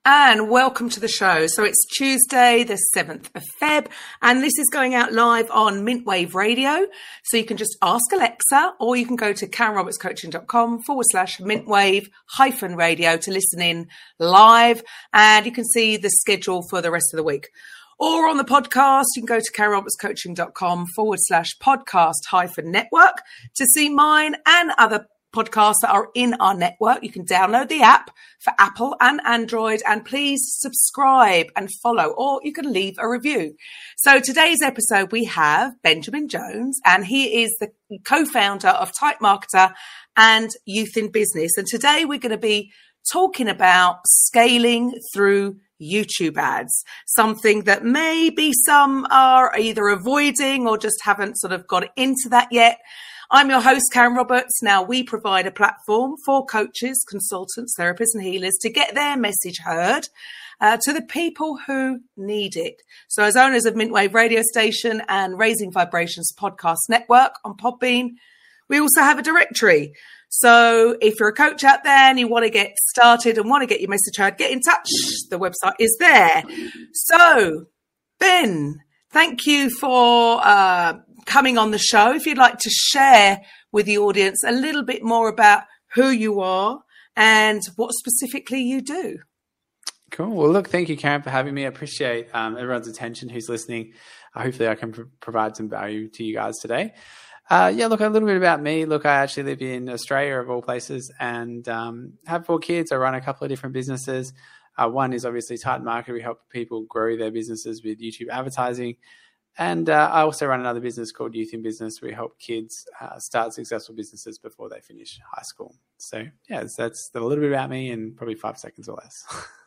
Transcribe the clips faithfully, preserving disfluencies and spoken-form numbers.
And welcome to the show. So it's Tuesday, the seventh of February, and this is going out live on Mintwave Radio. So you can just ask Alexa, or you can go to karenrobertscoaching.com forward slash Mintwave hyphen radio to listen in live, and you can see the schedule for the rest of the week. Or on the podcast, you can go to karenrobertscoaching.com forward slash podcast hyphen network to see mine and other podcasts that are in our network. You can download the app for Apple and Android, and please subscribe and follow, or you can leave a review. So today's episode, we have Benjamin Jones, and he is the co-founder of Type Marketer and Youth in Business. And today we're going to be talking about scaling through YouTube ads, something that maybe some are either avoiding or just haven't sort of got into that yet. I'm your host, Karen Roberts. Now, we provide a platform for coaches, consultants, therapists, and healers to get their message heard uh, to the people who need it. So as owners of Mintwave Radio Station and Raising Vibrations Podcast Network on Podbean, we also have a directory. So if you're a coach out there and you want to get started and want to get your message heard, get in touch. The website is there. So, Ben, thank you for uh, coming on the show. If you'd like to share with the audience a little bit more about who you are and what specifically you do. Cool. Well, look, thank you, Karen, for having me. I appreciate um, everyone's attention who's listening. Uh, hopefully I can pr- provide some value to you guys today. Uh, yeah, look, a little bit about me. Look, I actually live in Australia, of all places, and um, have four kids. I run a couple of different businesses. Uh, one is obviously Type Marketer. We help people grow their businesses with YouTube advertising. And uh, I also run another business called Youth in Business. We help kids uh, start successful businesses before they finish high school. So, yeah, that's a little bit about me in probably five seconds or less.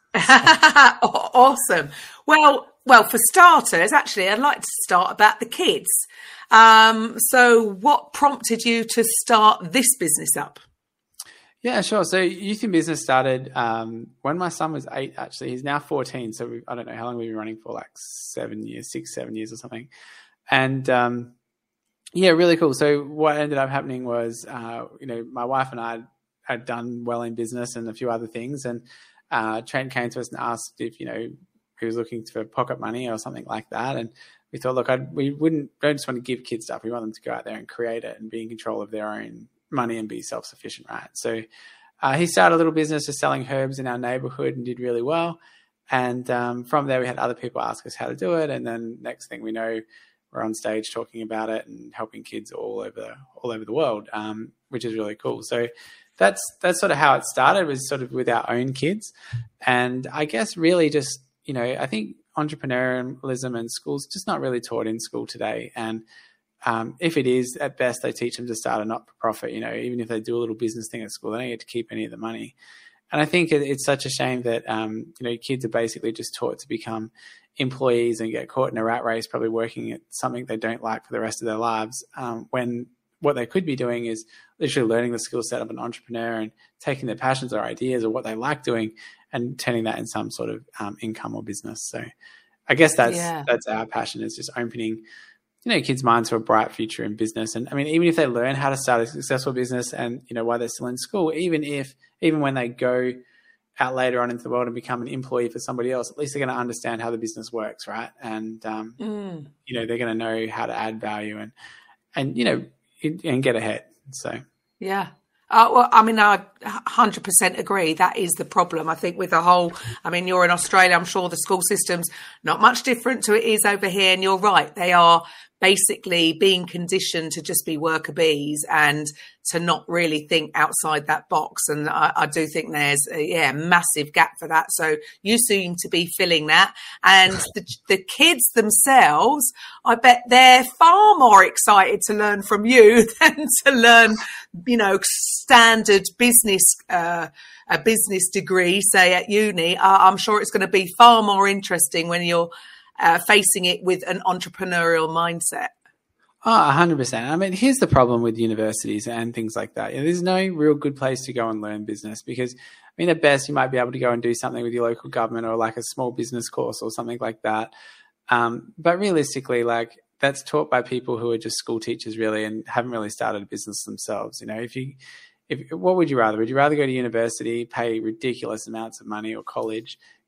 Awesome. Well, well, for starters, actually, I'd like to start about the kids. Um, so what prompted you to start this business up? Yeah, sure. So Youth in Business started um, when my son was eight, actually. He's now fourteen. So we, I don't know how long we've been running for, like seven years, six, seven years or something. And um, yeah, really cool. So what ended up happening was, uh, you know, my wife and I had done well in business and a few other things. And uh, Trent came to us and asked if, you know, he was looking for pocket money or something like that. And we thought, look, I'd, we wouldn't, don't just want to give kids stuff. We want them to go out there and create it and be in control of their own money and be self-sufficient, right? So uh, he started a little business just selling herbs in our neighborhood and did really well. And um, from there, we had other people ask us how to do it. And then next thing we know, we're on stage talking about it and helping kids all over all over the world, um, which is really cool. So that's that's sort of how it started, was sort of with our own kids. And I guess really just, you know, I think entrepreneurialism and school's just not really taught in school today. And um, if it is, at best, they teach them to start a not-for-profit. You know, even if they do a little business thing at school, they don't get to keep any of the money. And I think it, it's such a shame that, um, you know, kids are basically just taught to become employees and get caught in a rat race, probably working at something they don't like for the rest of their lives, um, when what they could be doing is literally learning the skill set of an entrepreneur and taking their passions or ideas or what they like doing and turning that in some sort of um, income or business. So I guess that's yeah. that's our passion, is just opening, you know, kids' minds to a bright future in business. And I mean, even if they learn how to start a successful business and, you know, while they're still in school, even if, even when they go out later on into the world and become an employee for somebody else, at least they're going to understand how the business works, right? And, um, mm. you know, they're going to know how to add value and, and, you know, and get ahead. So, yeah. Uh, well, I mean, I one hundred percent agree. That is the problem, I think, with the whole, I mean, you're in Australia, I'm sure the school system's not much different to it is over here. And you're right. They are basically being conditioned to just be worker bees and to not really think outside that box. And I, I do think there's a yeah, massive gap for that. So you seem to be filling that. And the, the kids themselves, I bet they're far more excited to learn from you than to learn, you know, standard business, uh, a business degree, say at uni. Uh, I'm sure it's going to be far more interesting when you're Uh, facing it with an entrepreneurial mindset. Oh, one hundred percent. I mean, here's the problem with universities and things like that. You know, there's no real good place to go and learn business because, I mean, at best, you might be able to go and do something with your local government or like a small business course or something like that. Um, but realistically, like, that's taught by people who are just school teachers really and haven't really started a business themselves. You know, if you, if what would you rather? Would you rather go to university, pay ridiculous amounts of money, or college? If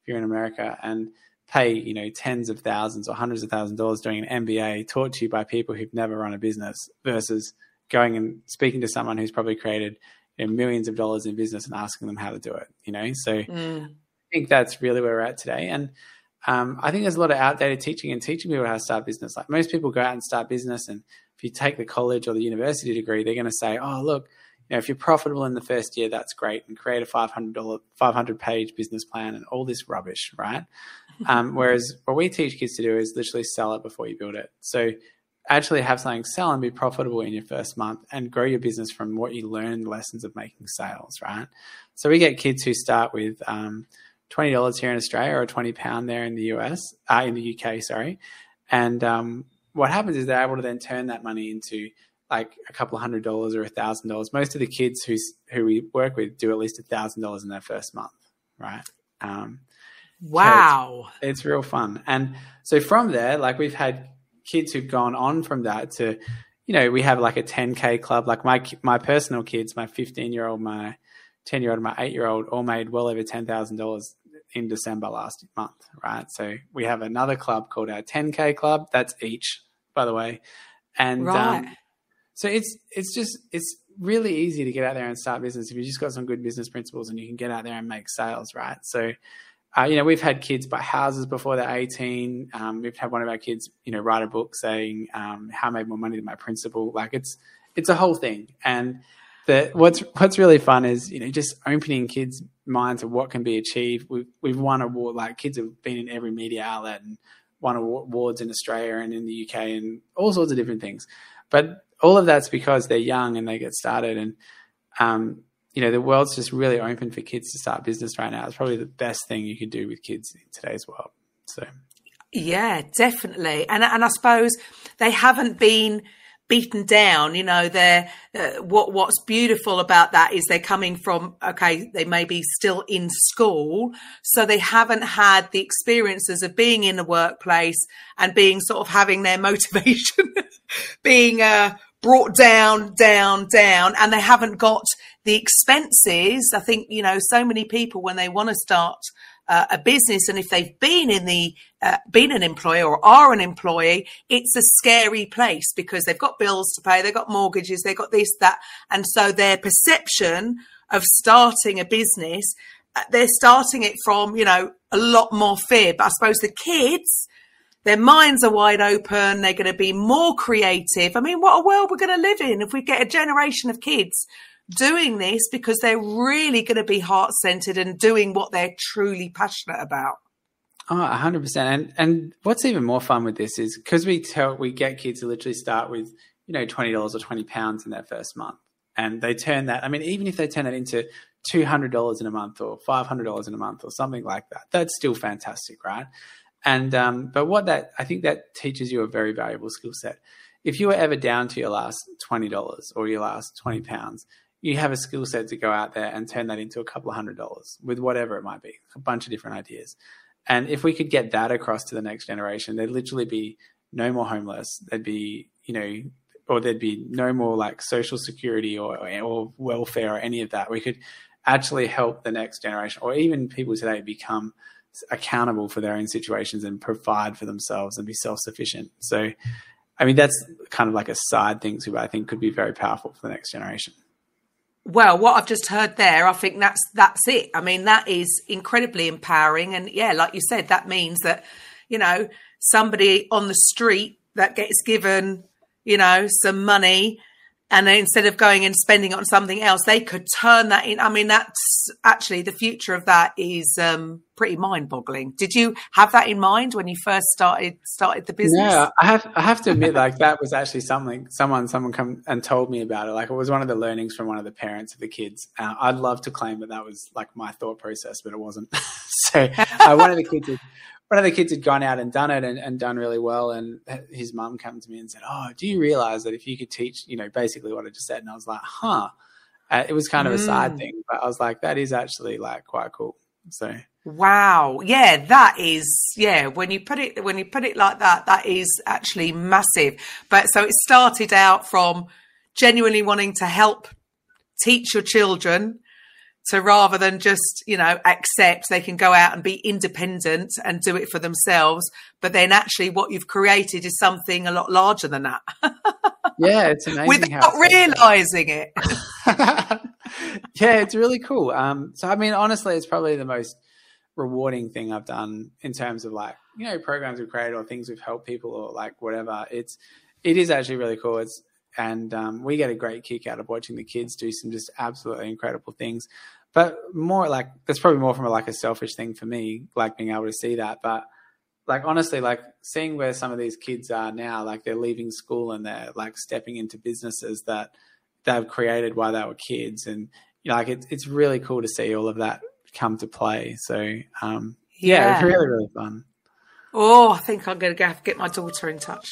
if you're in America, and pay, you know, tens of thousands or hundreds of thousands of dollars doing an M B A taught to you by people who've never run a business versus going and speaking to someone who's probably created, you know, millions of dollars in business and asking them how to do it, you know? So mm. I think that's really where we're at today. And um, I think there's a lot of outdated teaching and teaching people how to start business. Like most people go out and start business, and if you take the college or the university degree, they're going to say, oh, look, you know, if you're profitable in the first year, that's great, and create a five hundred dollars, five hundred page business plan and all this rubbish, right? Um, whereas what we teach kids to do is literally sell it before you build it. So actually have something sell and be profitable in your first month and grow your business from what you learn, the lessons of making sales, right? So we get kids who start with um, twenty dollars here in Australia or twenty pounds there in the U S, uh, in the U K, sorry. And um, what happens is they're able to then turn that money into like a couple of hundred dollars or a thousand dollars. Most of the kids who's, who we work with do at least a thousand dollars in their first month, right? Um, wow. So it's, it's real fun. And so from there, like we've had kids who've gone on from that to, you know, we have like a ten K club, like my, my personal kids, my fifteen year old, my ten year old, my eight year old all made well over ten thousand dollars in December last month, right? So we have another club called our ten K club. That's each, by the way. And, right. um, so it's, it's just, it's really easy to get out there and start business if you just got some good business principles and you can get out there and make sales, right? So, uh, you know, we've had kids buy houses before they're eighteen. Um, we've had one of our kids, you know, write a book saying, um, how I made more money than my principal. Like it's, it's a whole thing. And the, what's, what's really fun is, you know, just opening kids' minds of what can be achieved. We've, we've won award, like kids have been in every media outlet and won awards in Australia and in the U K and all sorts of different things. But all of that's because they're young and they get started. And, um, you know, the world's just really open for kids to start business right now. It's probably the best thing you can do with kids in today's world. So, yeah, definitely. And and I suppose they haven't been beaten down. You know, they're uh, what what's beautiful about that is they're coming from, okay, they may be still in school, so they haven't had the experiences of being in the workplace and being sort of having their motivation being uh, brought down, down, down, and they haven't got the expenses. I think, you know, so many people when they want to start uh, a business, and if they've been in the uh, been an employee or are an employee, it's a scary place because they've got bills to pay, they've got mortgages, they've got this, that, and so their perception of starting a business, uh, they're starting it from, you know, a lot more fear. But I suppose the kids, their minds are wide open. They're going to be more creative. I mean, what a world we're going to live in if we get a generation of kids doing this because they're really going to be heart-centered and doing what they're truly passionate about. Oh, one hundred percent. And and what's even more fun with this is because we tell we get kids to literally start with, you know, twenty dollars or twenty pounds in their first month. And they turn that, I mean, even if they turn that into two hundred dollars in a month or five hundred dollars in a month or something like that, that's still fantastic, right? And, um, but what that, I think that teaches you a very valuable skill set. If you were ever down to your last twenty dollars or your last twenty pounds, you have a skill set to go out there and turn that into a couple of hundred dollars with whatever it might be, a bunch of different ideas. And if we could get that across to the next generation, there'd literally be no more homeless. There'd be, you know, or there'd be no more like social security or, or welfare or any of that. We could actually help the next generation or even people today become accountable for their own situations and provide for themselves and be self-sufficient. So, I mean, that's kind of like a side thing too, but I think could be very powerful for the next generation. Well, what I've just heard there, I think that's that's it. I mean, that is incredibly empowering. And yeah, like you said, that means that, you know, somebody on the street that gets given, you know, some money and then instead of going and spending it on something else, they could turn that in. I mean, that's actually the future of that is um, pretty mind-boggling. Did you have that in mind when you first started started the business? Yeah, I have. I have to admit, like that was actually something someone someone come and told me about it. Like it was one of the learnings from one of the parents of the kids. Uh, I'd love to claim that that was like my thought process, but it wasn't. so uh, one of the kids. Had, One of the kids had gone out and done it and, and done really well. And his mum came to me and said, oh, do you realize that if you could teach, you know, basically what I just said? And I was like, huh. Uh, it was kind of a side mm. thing, but I was like, that is actually like quite cool. So. Wow. Yeah, that is, yeah, when you put it, when you put it like that, that is actually massive. But so it started out from genuinely wanting to help teach your children So rather than just, you know, accept, they can go out and be independent and do it for themselves. But then actually what you've created is something a lot larger than that. Yeah, it's amazing. Without realising it. Yeah, it's really cool. Um, so, I mean, honestly, it's probably the most rewarding thing I've done in terms of like, you know, programs we've created or things we've helped people or like whatever. It's, it is actually really cool. It's, and um, we get a great kick out of watching the kids do some just absolutely incredible things. But more like, that's probably more from a, like a selfish thing for me, like being able to see that. But like, honestly, like seeing where some of these kids are now, like they're leaving school and they're like stepping into businesses that they've created while they were kids. And, you know, like it's, it's really cool to see all of that come to play. So, um, yeah, Yeah. it's really, really fun. Oh, I think I'm going to have to get my daughter in touch.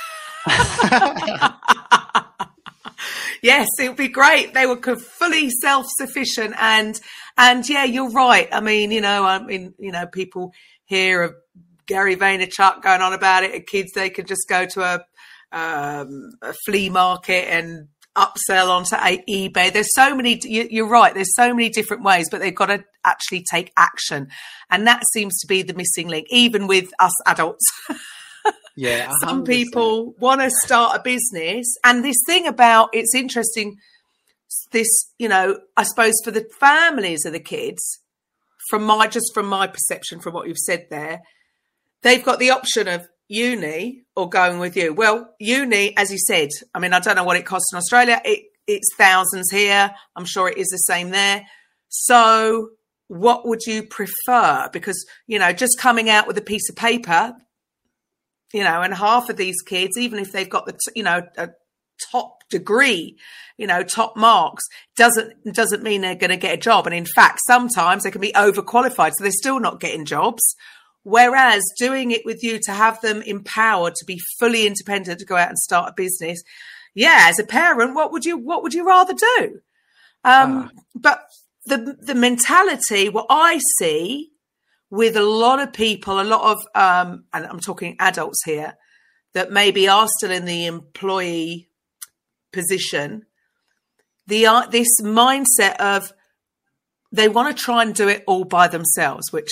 Yes, it would be great. They were fully self-sufficient, and and yeah, you're right. I mean, you know, I mean, you know, people hear of Gary Vaynerchuk going on about it. And kids, they could just go to a, um, a flea market and upsell onto eBay. There's so many. You're right. There's so many different ways, but they've got to actually take action, and that seems to be the missing link, even with us adults. Yeah, some one hundred percent. people want to start a business, and this thing about it's interesting. This, you know, I suppose for the families of the kids, from my just from my perception, from what you've said there, they've got the option of uni or going with you. Well, uni, as you said, I mean, I don't know what it costs in Australia. It it's thousands here. I'm sure it is the same there. So, what would you prefer? Because, you know, just coming out with a piece of paper. You know, and half of these kids, even if they've got the, t- you know, a top degree, you know, top marks, doesn't doesn't mean they're going to get a job. And in fact, sometimes they can be overqualified, so they're still not getting jobs. Whereas doing it with you to have them empowered to be fully independent, to go out and start a business, yeah, as a parent, what would you what would you rather do? Um, uh. But the the mentality, what I see with a lot of people, a lot of, um, and I'm talking adults here, that maybe are still in the employee position, the uh, this mindset of they want to try and do it all by themselves, which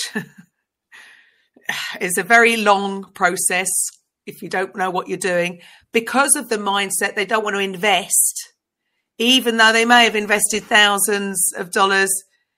is a very long process if you don't know what you're doing. Because of the mindset, they don't want to invest, even though they may have invested thousands of dollars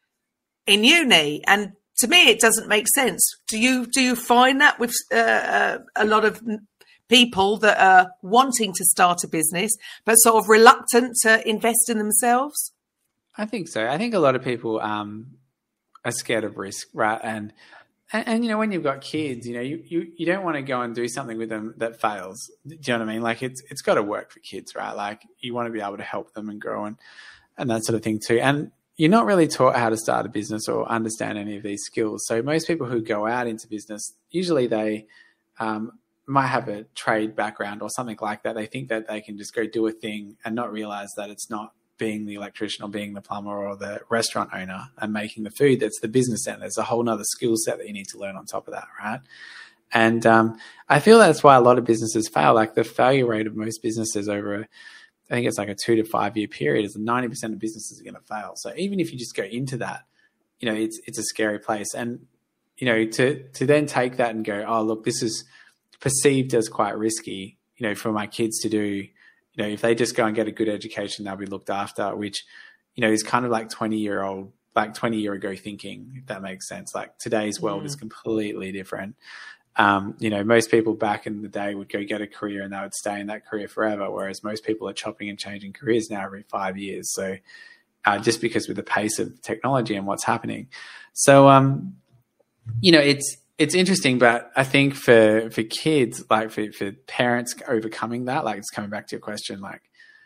in uni. And to me, it doesn't make sense. Do you do you find that with uh, a lot of people that are wanting to start a business but sort of reluctant to invest in themselves? I think so. I think a lot of people um, are scared of risk, right? And, and and you know, when you've got kids, you know, you, you, you don't want to go and do something with them that fails. Do you know what I mean? Like it's it's got to work for kids, right? Like you want to be able to help them and grow and and that sort of thing too. And you're not really taught how to start a business or understand any of these skills. So most people who go out into business, usually they um, might have a trade background or something like that. They think that they can just go do a thing and not realize that it's not being the electrician or being the plumber or the restaurant owner and making the food. That's the business end. There's a whole nother skill set that you need to learn on top of that, right? And um, I feel that's why a lot of businesses fail. Like the failure rate of most businesses over a I think it's like a two to five year period is ninety percent of businesses are going to fail. So even if you just go into that, you know, it's, it's a scary place. And, you know, to, to then take that and go, oh, look, this is perceived as quite risky, you know, for my kids to do, you know, if they just go and get a good education, they'll be looked after, which, you know, is kind of like twenty year old, like twenty year ago thinking, if that makes sense. Like today's world mm. is completely different. Um, you know, most people back in the day would go get a career and they would stay in that career forever, whereas most people are chopping and changing careers now every five years. So uh, just because with the pace of technology and what's happening. So, um, you know, it's it's interesting, but I think for, for kids, like for, for parents overcoming that, like it's coming back to your question, like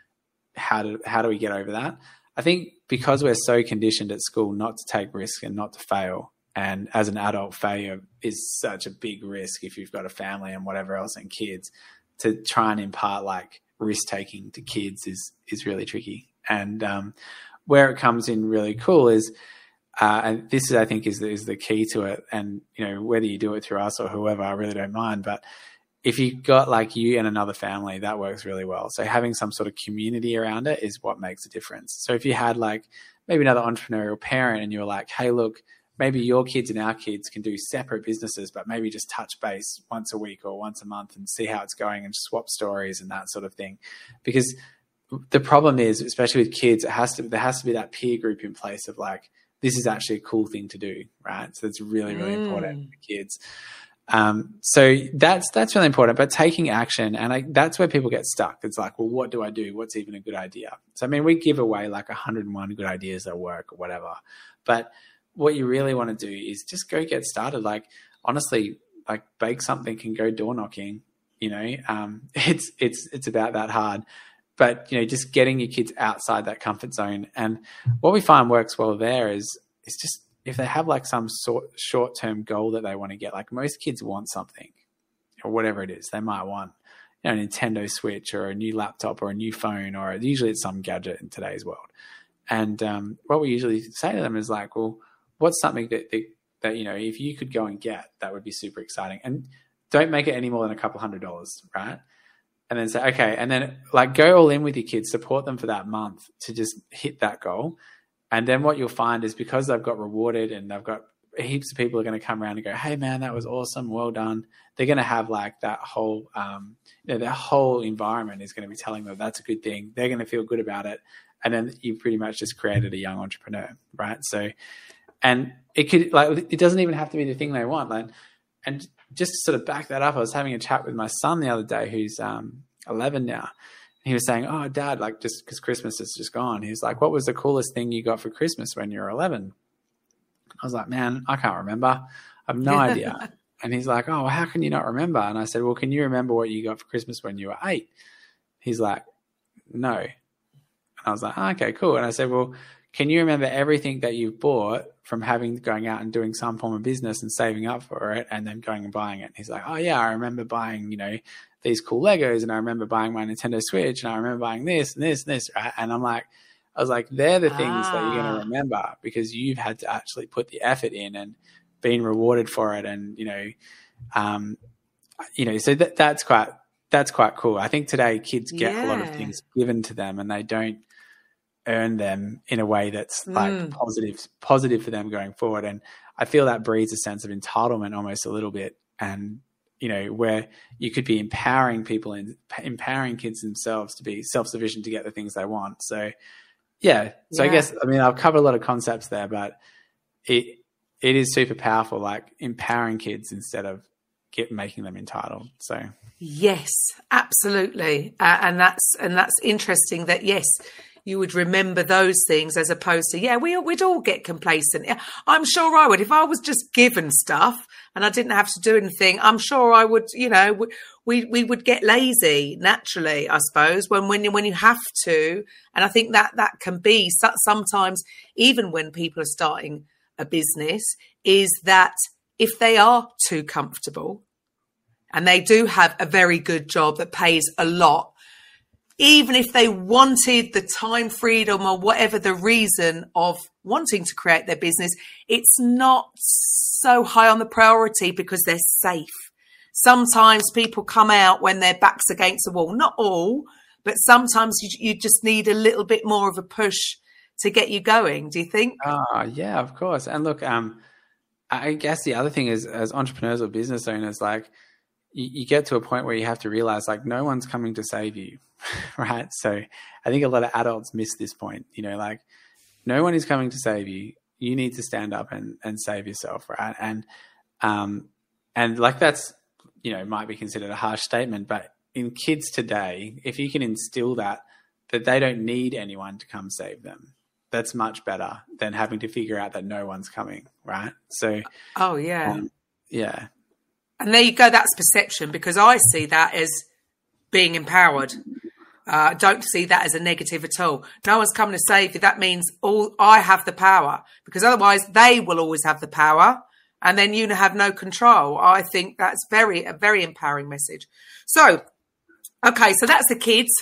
how do, how do we get over that? I think because we're so conditioned at school not to take risks and not to fail, and as an adult, failure is such a big risk if you've got a family and whatever else and kids, to try and impart like risk taking to kids is, is really tricky. And um, where it comes in really cool is, uh, and this is, I think is the, is the key to it. And, you know, whether you do it through us or whoever, I really don't mind. But if you've got like you and another family, that works really well. So having some sort of community around it is what makes a difference. So if you had like maybe another entrepreneurial parent, and you're like, hey, look, maybe your kids and our kids can do separate businesses, but maybe just touch base once a week or once a month and see how it's going and swap stories and that sort of thing. Because the problem is, especially with kids, it has to there has to be that peer group in place of like, this is actually a cool thing to do, right? So it's really, really mm. important for kids. Um, so that's that's really important. But taking action, and I, that's where people get stuck. It's like, well, what do I do? What's even a good idea? So I mean, we give away like one hundred and one good ideas that work or whatever. But what you really want to do is just go get started. Like honestly, like bake something and go door knocking. You know, um, it's it's it's about that hard. But you know, just getting your kids outside that comfort zone. And what we find works well there is is just if they have like some sort short term goal that they want to get. Like most kids want something or whatever it is. They might want, you know, a Nintendo Switch or a new laptop or a new phone, or usually it's some gadget in today's world. And um, what we usually say to them is like, well, what's something that, that that you know, if you could go and get, that would be super exciting. And don't make it any more than a couple hundred dollars, right? And then say, okay, and then like go all in with your kids, support them for that month to just hit that goal. And then what you'll find is because they've got rewarded and they've got heaps of people are going to come around and go, hey man, that was awesome, well done. They're going to have like that whole, um, you know, their whole environment is going to be telling them that's a good thing. They're going to feel good about it. And then you pretty much just created a young entrepreneur, right? So, and it could like, it doesn't even have to be the thing they want. Like, and just to sort of back that up, I was having a chat with my son the other day, who's um, eleven now. He was saying, oh, Dad, like just because Christmas is just gone. He's like, what was the coolest thing you got for Christmas when you were eleven? I was like, man, I can't remember. I have no idea. And he's like, oh, well, how can you not remember? And I said, well, can you remember what you got for Christmas when you were eight? He's like, no. And I was like, oh, okay, cool. And I said, well, can you remember everything that you've bought from having going out and doing some form of business and saving up for it and then going and buying it? And he's like, oh, yeah, I remember buying, you know, these cool Legos, and I remember buying my Nintendo Switch, and I remember buying this and this and this. Right? And I'm like, I was like, they're the things ah. that you're going to remember because you've had to actually put the effort in and been rewarded for it. And, you know, um, you know, so that, that's quite, that's quite cool. I think today kids get yeah. a lot of things given to them and they don't earn them in a way that's like mm. positive, positive for them going forward. And I feel that breeds a sense of entitlement almost a little bit. And, you know, where you could be empowering people and empowering kids themselves to be self-sufficient to get the things they want. So, yeah. So yeah. I guess, I mean, I've covered a lot of concepts there, but it it is super powerful, like empowering kids instead of get making them entitled. So yes, absolutely, uh, and that's and that's interesting. That yes, you would remember those things as opposed to yeah, we we'd all get complacent. I'm sure I would if I was just given stuff and I didn't have to do anything. I'm sure I would. You know, we we would get lazy naturally, I suppose, when when you, when you have to. And I think that that can be sometimes even when people are starting a business, is that if they are too comfortable and they do have a very good job that pays a lot, even if they wanted the time freedom or whatever the reason of wanting to create their business, it's not so high on the priority because they're safe. Sometimes people come out when their back's against the wall. Not all, but sometimes you, you just need a little bit more of a push to get you going. Do you think? Oh, yeah, of course. And look, um, I guess the other thing is as entrepreneurs or business owners, like you, you get to a point where you have to realize like no one's coming to save you, right? So I think a lot of adults miss this point, you know, like no one is coming to save you. You need to stand up and, and save yourself, right? And, um, and like that's, you know, might be considered a harsh statement, but in kids today, if you can instill that, that they don't need anyone to come save them, that's much better than having to figure out that no one's coming, right? So, oh yeah, um, yeah. And there you go. That's perception, because I see that as being empowered. I uh, don't see that as a negative at all. No one's coming to save you. That means all I have the power, because otherwise they will always have the power, and then you have no control. I think that's very a very empowering message. So. Okay, so that's the kids.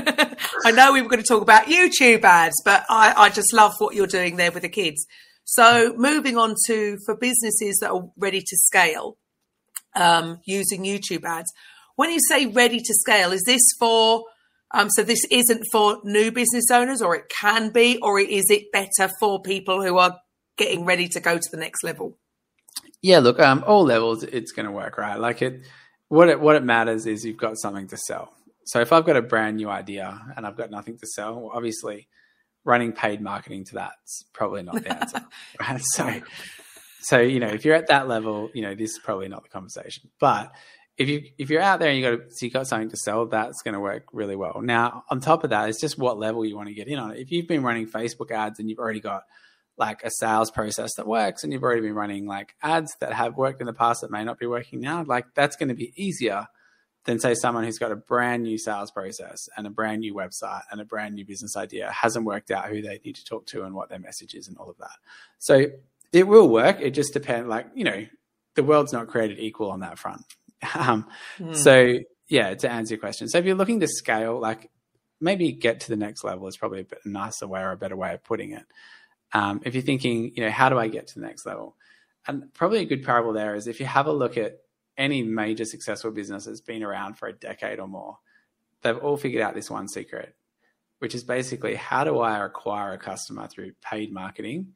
I know we were going to talk about YouTube ads, but I, I just love what you're doing there with the kids. So moving on to for businesses that are ready to scale, um, using YouTube ads. When you say ready to scale, is this for Um, so this isn't for new business owners, or it can be, or is it better for people who are getting ready to go to the next level? Yeah, look, um, all levels, it's going to work, right? Like it, what it, what it matters is you've got something to sell. So if I've got a brand new idea and I've got nothing to sell, well, obviously running paid marketing to that's probably not the answer, right? So, so, you know, if you're at that level, you know, this is probably not the conversation. But if you, if you're out there and you got, so you got something to sell, that's going to work really well. Now, on top of that, it's just what level you want to get in on it. If you've been running Facebook ads and you've already got like a sales process that works, and you've already been running like ads that have worked in the past that may not be working now, like that's going to be easier than say someone who's got a brand new sales process and a brand new website and a brand new business idea, hasn't worked out who they need to talk to and what their message is and all of that. So it will work. It just depends, like, you know, the world's not created equal on that front. Um, mm. So yeah, to answer your question. So if you're looking to scale, like maybe get to the next level is probably a bit nicer way or a better way of putting it. Um, if you're thinking, you know, how do I get to the next level? And probably a good parable there is if you have a look at any major successful business that's been around for a decade or more, they've all figured out this one secret, which is basically how do I acquire a customer through paid marketing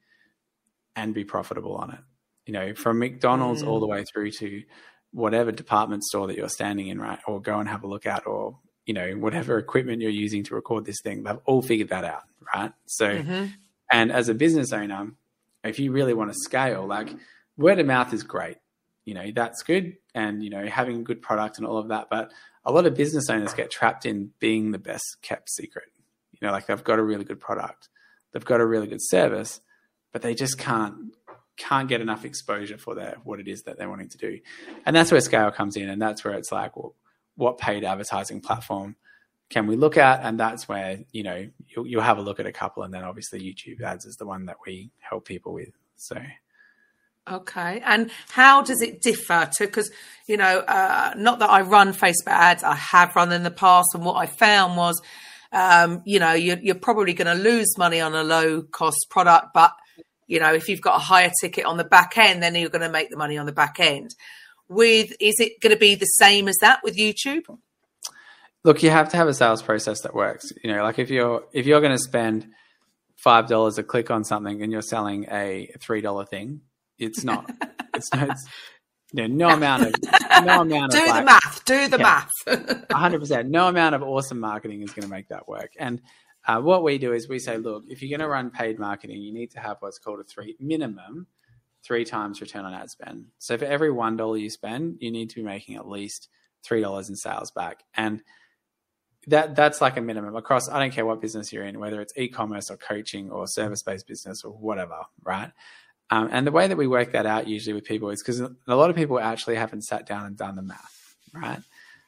and be profitable on it? You know, from McDonald's mm. all the way through to whatever department store that you're standing in, right? Or go and have a look at, or, you know, whatever equipment you're using to record this thing, they've all figured that out, right? So, mm-hmm. And as a business owner, if you really want to scale, like word of mouth is great. You know, that's good. And, you know, having a good product and all of that. But a lot of business owners get trapped in being the best kept secret. You know, like they've got a really good product, they've got a really good service, but they just can't, can't get enough exposure for their, what it is that they're wanting to do. And that's where scale comes in. And that's where it's like, well, what paid advertising platform can we look at? And that's where, you know, you'll, you'll have a look at a couple, and then obviously YouTube ads is the one that we help people with. So. Okay. And how does it differ to, because, you know, uh, not that I run Facebook ads, I have run in the past. And what I found was, um, you know, you're, you're probably going to lose money on a low cost product, but, you know, if you've got a higher ticket on the back end, then you're going to make the money on the back end. With, is it going to be the same as that with YouTube? Look, you have to have a sales process that works. You know, like if you're if you're going to spend five dollars a click on something and you're selling a three dollar thing, it's not. it's no. It's, you know, no amount of no amount do of the like, math. Do the yeah, math. A hundred percent. No amount of awesome marketing is going to make that work. And uh, what we do is we say, look, if you're going to run paid marketing, you need to have what's called a three minimum three times return on ad spend. So for every one dollar you spend, you need to be making at least three dollars in sales back. And That that's like a minimum across, I don't care what business you're in, whether it's e-commerce or coaching or service-based business or whatever, right? Um, and the way that we work that out usually with people is because a lot of people actually haven't sat down and done the math, right?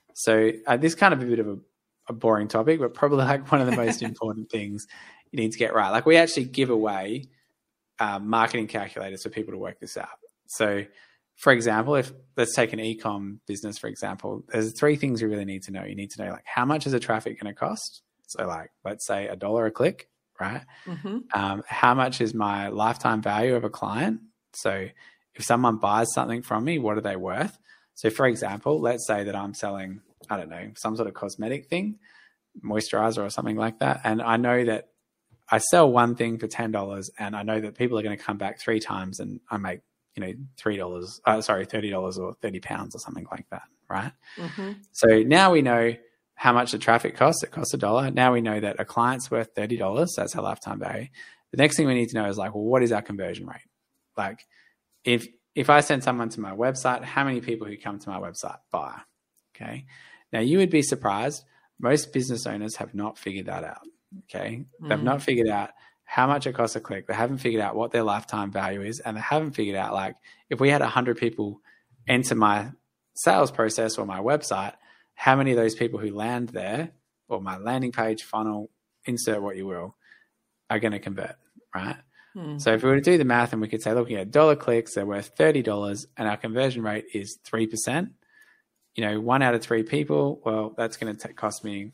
So uh, this is kind of a bit of a, a boring topic, but probably like one of the most important things you need to get right. Like we actually give away uh, marketing calculators for people to work this out. So for example, if let's take an e-com business, for example, there's three things you really need to know. You need to know like how much is a traffic going to cost? So like, let's say a dollar a click, right? Mm-hmm. Um, how much is my lifetime value of a client? So if someone buys something from me, what are they worth? So for example, let's say that I'm selling, I don't know, some sort of cosmetic thing, moisturizer or something like that. And I know that I sell one thing for ten dollars and I know that people are going to come back three times and I make, you know, three dollars, uh, sorry, thirty dollars or thirty pounds or something like that, right? Mm-hmm. So now we know how much the traffic costs. It costs a dollar. Now we know that a client's worth thirty dollars. That's our lifetime value. The next thing we need to know is like, well, what is our conversion rate? Like if, if I send someone to my website, how many people who come to my website buy? Okay. Now you would be surprised. Most business owners have not figured that out. Okay. Mm. They've not figured out how much it costs a click. They haven't figured out what their lifetime value is. And they haven't figured out, like, if we had one hundred people enter my sales process or my website, how many of those people who land there or my landing page, funnel, insert what you will, are going to convert, right? Hmm. So if we were to do the math and we could say, look, yeah, dollar clicks, they're worth thirty dollars and our conversion rate is three percent, you know, one out of three people, well, that's going to cost me,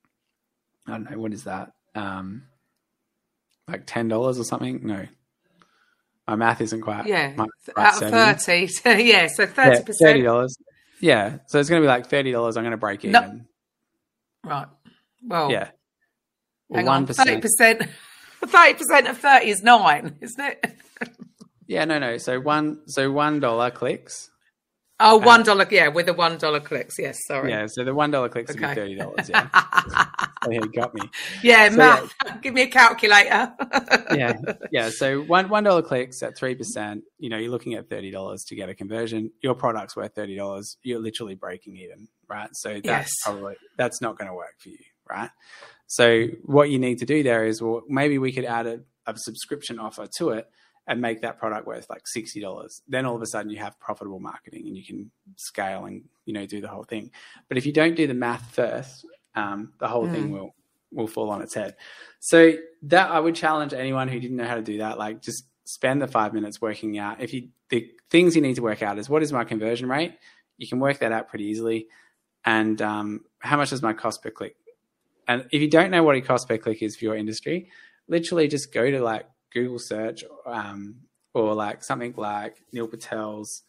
I don't know, what is that? Um, like ten dollars or something? No. My math isn't quite. Yeah. My, out of thirty. So, yeah. So thirty percent. Yeah, thirty dollars. Yeah. So it's going to be like thirty dollars. I'm going to break even. No. Right. Well, Yeah. hang one on, percent. thirty percent. thirty percent of thirty is nine, isn't it? Yeah, no, no. So one, so one dollar clicks. Oh, one dollar. Uh, yeah, with the one dollar clicks. Yes, sorry. Yeah, so the one dollar clicks Okay. would be thirty dollars. Yeah, so yeah, got me. Yeah, so, math. Yeah. Give me a calculator. yeah, yeah. So one one dollar clicks at three percent. You know, you're looking at thirty dollars to get a conversion. Your product's worth thirty dollars. You're literally breaking even, right? So that's Yes. probably that's not going to work for you, right? So what you need to do there is, well, maybe we could add a, a subscription offer to it and make that product worth like sixty dollars. Then all of a sudden you have profitable marketing and you can scale and, you know, do the whole thing. But if you don't do the math first, um, the whole mm. thing will, will fall on its head. So that I would challenge anyone who didn't know how to do that. Like, just spend the five minutes working out. If you, the things you need to work out is, what is my conversion rate? You can work that out pretty easily. And um, how much is my cost per click? And if you don't know what a cost per click is for your industry, literally just go to like Google search um, or like something like Neil Patel's,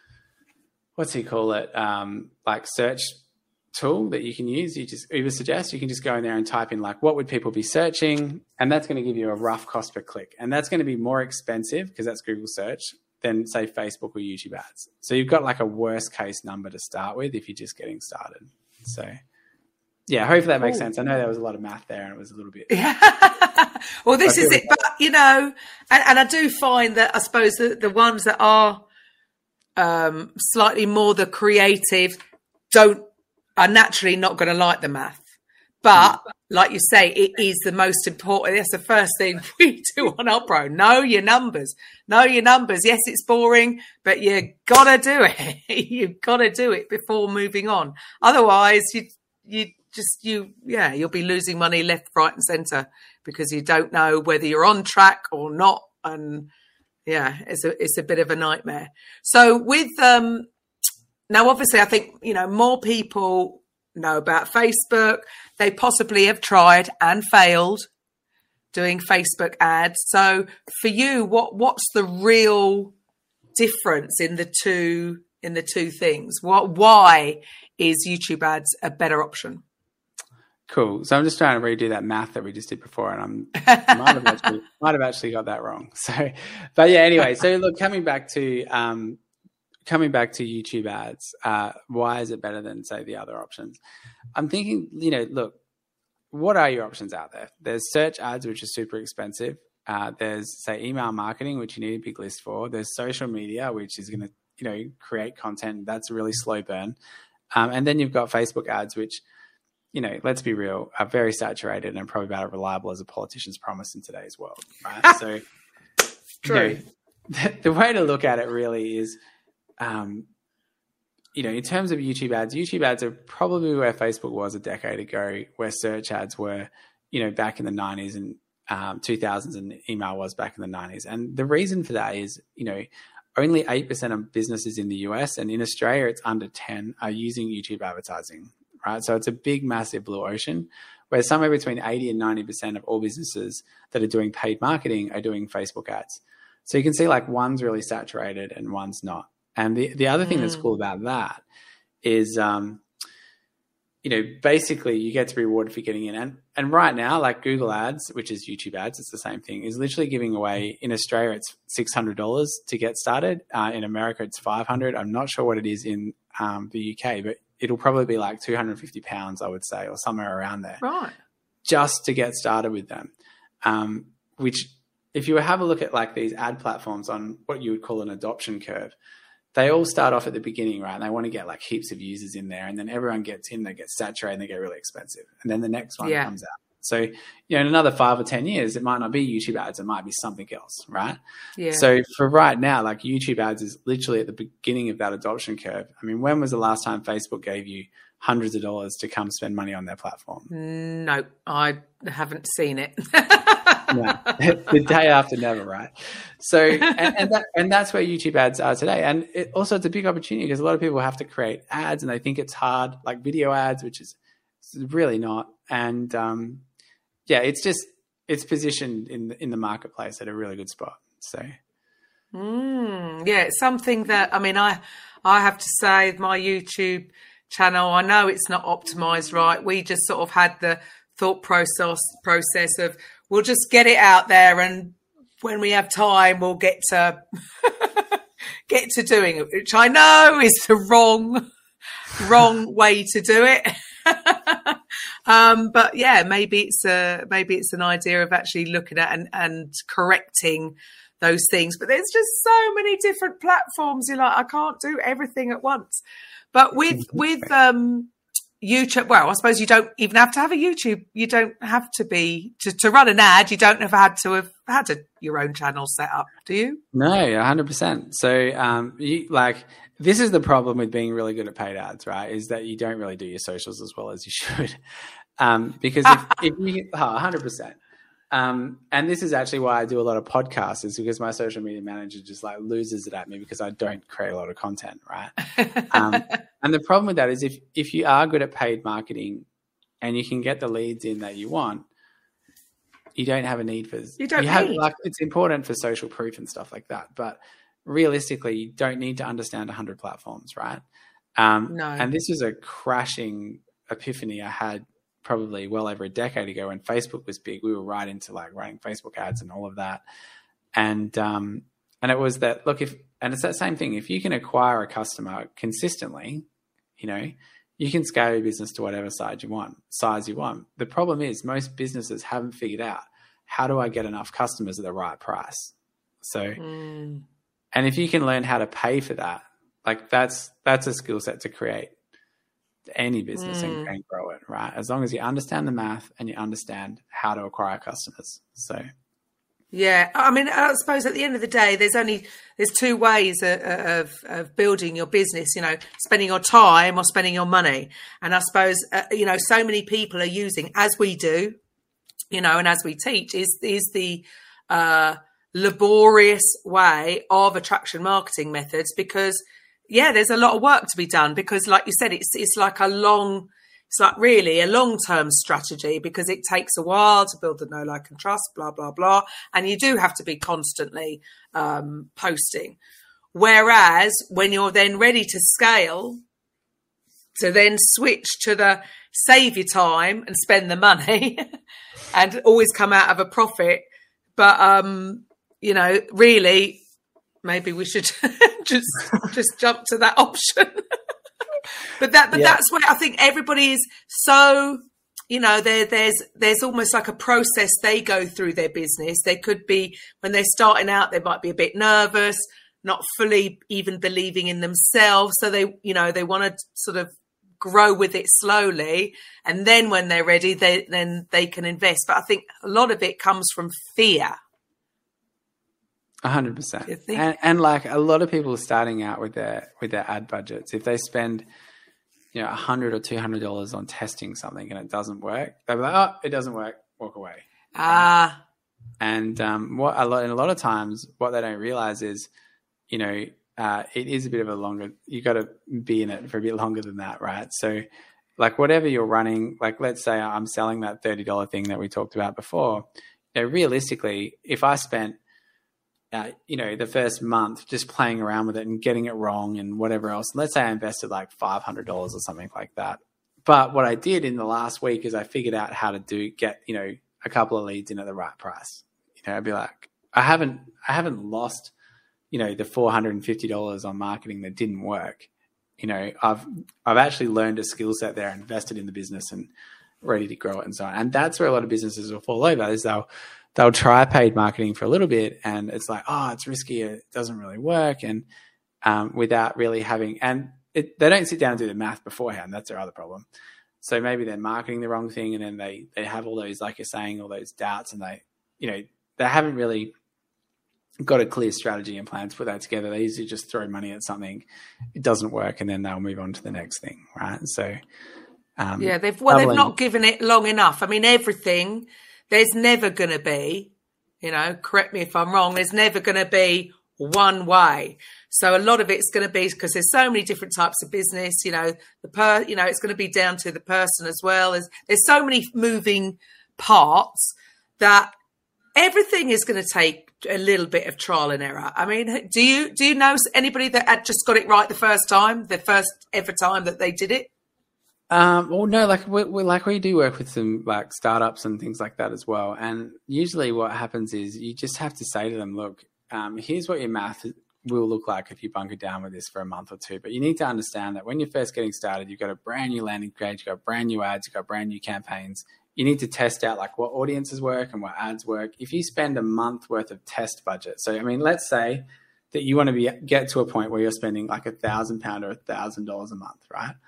what's he call it? Um, like search tool that you can use. You just Uber suggests you can just go in there and type in like, what would people be searching? And that's going to give you a rough cost per click. And that's going to be more expensive because that's Google search than say Facebook or YouTube ads. So you've got like a worst case number to start with if you're just getting started. So yeah, hopefully that makes sense. I know there was a lot of math there and it was a little bit. Yeah. Well, this is it. But, you know, and, and I do find that I suppose the, the ones that are um, slightly more the creative don't are naturally not going to like the math. But mm. like you say, it is the most important. That's the first thing we do on Upro. Know your numbers. Know your numbers. Yes, it's boring, but you got to do it. You've got to do it before moving on. Otherwise, you you just, you, yeah, you'll be losing money left, right and centre because you don't know whether you're on track or not. And yeah, it's a, it's a bit of a nightmare. So with, um, now obviously I think, you know, more people know about Facebook. They possibly have tried and failed doing Facebook ads. So for you, what, what's the real difference in the two, in the two things? What, why is YouTube ads a better option? Cool. So I'm just trying to redo that math that we just did before, and I'm might have actually might have actually got that wrong. So, but yeah. Anyway, so look, coming back to um, coming back to YouTube ads, uh, why is it better than say the other options? I'm thinking, you know, look, what are your options out there? There's search ads, which are super expensive. Uh, there's say email marketing, which you need a big list for. There's social media, which is going to, you know, create content. That's a really slow burn. Um, and then you've got Facebook ads, which, you know, let's be real, are very saturated and probably about as reliable as a politician's promise in today's world, right? So, true. You know, the, the way to look at it really is, um, you know, in terms of YouTube ads, YouTube ads are probably where Facebook was a decade ago, where search ads were, you know, back in the nineties and um, two thousands, and email was back in the nineties. And the reason for that is, you know, only eight percent of businesses in the U S, and in Australia it's under ten, are using YouTube advertising, right? So it's a big, massive blue ocean where somewhere between eighty and ninety percent of all businesses that are doing paid marketing are doing Facebook ads. So you can see like one's really saturated and one's not. And the, the other thing mm. that's cool about that is, um, you know, basically you get to be rewarded for getting in. And, and right now, like Google ads, which is YouTube ads, it's the same thing, is literally giving away, in Australia, it's six hundred dollars to get started. Uh, in America, it's five hundred dollars. I'm not sure what it is in um, the U K, but it'll probably be like two hundred fifty pounds, I would say, or somewhere around there. Right. Just to get started with them. Um, which, if you have a look at like these ad platforms on what you would call an adoption curve, they all start off at the beginning, right? And they want to get like heaps of users in there, and then everyone gets in, they get saturated, and they get really expensive. And then the next one yeah. comes out. So, you know, in another five or ten years, it might not be YouTube ads, it might be something else, right? Yeah. So for right now, like YouTube ads is literally at the beginning of that adoption curve. I mean, when was the last time Facebook gave you hundreds of dollars to come spend money on their platform? No, I haven't seen it. Yeah. The day after never, right? So, and, and, that, and that's where YouTube ads are today. And it, also it's a big opportunity because a lot of people have to create ads and they think it's hard, like video ads, which is really not. And um, yeah, it's just, it's positioned in the, in the marketplace at a really good spot. So. Mm, yeah, it's something that, I mean, I, I have to say my YouTube channel, I know it's not optimized right. We just sort of had the thought process process of we'll just get it out there, and when we have time, we'll get to get to doing it, which I know is the wrong wrong way to do it. um, but yeah, maybe it's a maybe it's an idea of actually looking at and, and correcting those things. But there's just so many different platforms. You're like, I can't do everything at once. But with with um, YouTube, well, I suppose you don't even have to have a YouTube. You don't have to be to, to run an ad. You don't have had to have had a, your own channel set up, do you? No, one hundred percent. So, um, you, like, this is the problem with being really good at paid ads, right? Is that you don't really do your socials as well as you should. Um, because if, if you, oh, one hundred percent. Um, and this is actually why I do a lot of podcasts, is because my social media manager just like loses it at me because I don't create a lot of content, right? um, and the problem with that is if, if you are good at paid marketing and you can get the leads in that you want, you don't have a need for, you don't you need. have, like, it's important for social proof and stuff like that. But realistically, you don't need to understand one hundred platforms, right? Um, no. And this was a crashing epiphany I had probably well over a decade ago when Facebook was big. We were right into like running Facebook ads and all of that. And, um, and it was that, look, if, and it's that same thing. If you can acquire a customer consistently, you know, you can scale your business to whatever size you want, size you want. The problem is most businesses haven't figured out, how do I get enough customers at the right price? So, mm. and if you can learn how to pay for that, like that's, that's a skill set to create any business mm. and, and grow it, right? As long as you understand the math and you understand how to acquire customers. So, yeah, I mean, I suppose at the end of the day, there's only there's two ways of, of, of building your business. You know, spending your time or spending your money. And I suppose uh, you know, so many people are using, as we do, you know, and as we teach, is is the uh, laborious way of attraction marketing methods because. Yeah, there's a lot of work to be done because, like you said, it's it's like a long, it's like really a long-term strategy because it takes a while to build the know, like, and trust, blah, blah, blah. And you do have to be constantly um, posting. Whereas when you're then ready to scale, to then switch to the save your time and spend the money and always come out of a profit. But, um, you know, really... Maybe we should just just jump to that option. but that but yeah. that's where I think everybody is so, you know, there there's there's almost like a process they go through their business. They could be, when they're starting out, they might be a bit nervous, not fully even believing in themselves. So they, you know, they want to sort of grow with it slowly. And then when they're ready, they then they can invest. But I think a lot of it comes from fear. A hundred percent. And, and like a lot of people starting out with their, with their ad budgets, if they spend, you know, a hundred or two hundred dollars on testing something and it doesn't work, they'll be like, oh, it doesn't work, walk away. Ah. And, um, what a lot, and a lot of times what they don't realize is, you know, uh, it is a bit of a longer, you got to be in it for a bit longer than that. Right. So like whatever you're running, like let's say I'm selling that thirty dollars thing that we talked about before, you know, realistically, if I spent, Uh, you know, the first month just playing around with it and getting it wrong and whatever else. Let's say I invested like five hundred dollars or something like that. But what I did in the last week is I figured out how to do, get, you know, a couple of leads in at the right price. You know, I'd be like, I haven't, I haven't lost, you know, the four hundred fifty dollars on marketing that didn't work. You know, I've, I've actually learned a skill set there, invested in the business and ready to grow it and so on. And that's where a lot of businesses will fall over, is they'll, they'll try paid marketing for a little bit and it's like, oh, it's risky. It doesn't really work. And um, without really having, and it, they don't sit down and do the math beforehand. That's their other problem. So maybe they're marketing the wrong thing and then they, they have all those, like you're saying, all those doubts and they, you know, they haven't really got a clear strategy and plan to put that together. They usually just throw money at something. It doesn't work. And then they'll move on to the next thing. Right. So, um, yeah, they've, well, they've not given it long enough. I mean, everything, there's never going to be, you know, correct me if I'm wrong, there's never going to be one way. So a lot of it's going to be, because there's so many different types of business, you know, the per, you know, it's going to be down to the person as well. There's, there's so many moving parts that everything is going to take a little bit of trial and error. I mean, do you, do you know anybody that had just got it right the first time, the first ever time that they did it? Um, well, no, like we, we like we do work with some like startups and things like that as well. And usually, what happens is you just have to say to them, "Look, um, here's what your math will look like if you bunker down with this for a month or two. But you need to understand that when you're first getting started, you've got a brand new landing page, you've got brand new ads, you've got brand new campaigns. You need to test out like what audiences work and what ads work. If you spend a month worth of test budget, so I mean, let's say that you want to be get to a point where you're spending like a thousand pound or a thousand dollars a month, right?